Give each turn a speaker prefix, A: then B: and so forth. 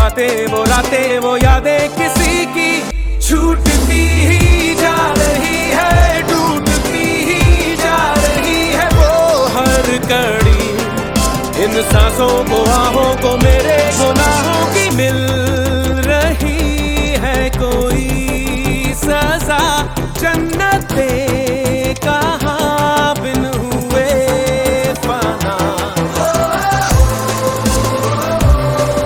A: रातें वो यादें किसी की छूटती ही जा रही है, टूटती ही जा रही है वो हर कड़ी। इन सांसों को आहों को मेरे गुनाहों की मिल रही है कोई सजा, जन्नत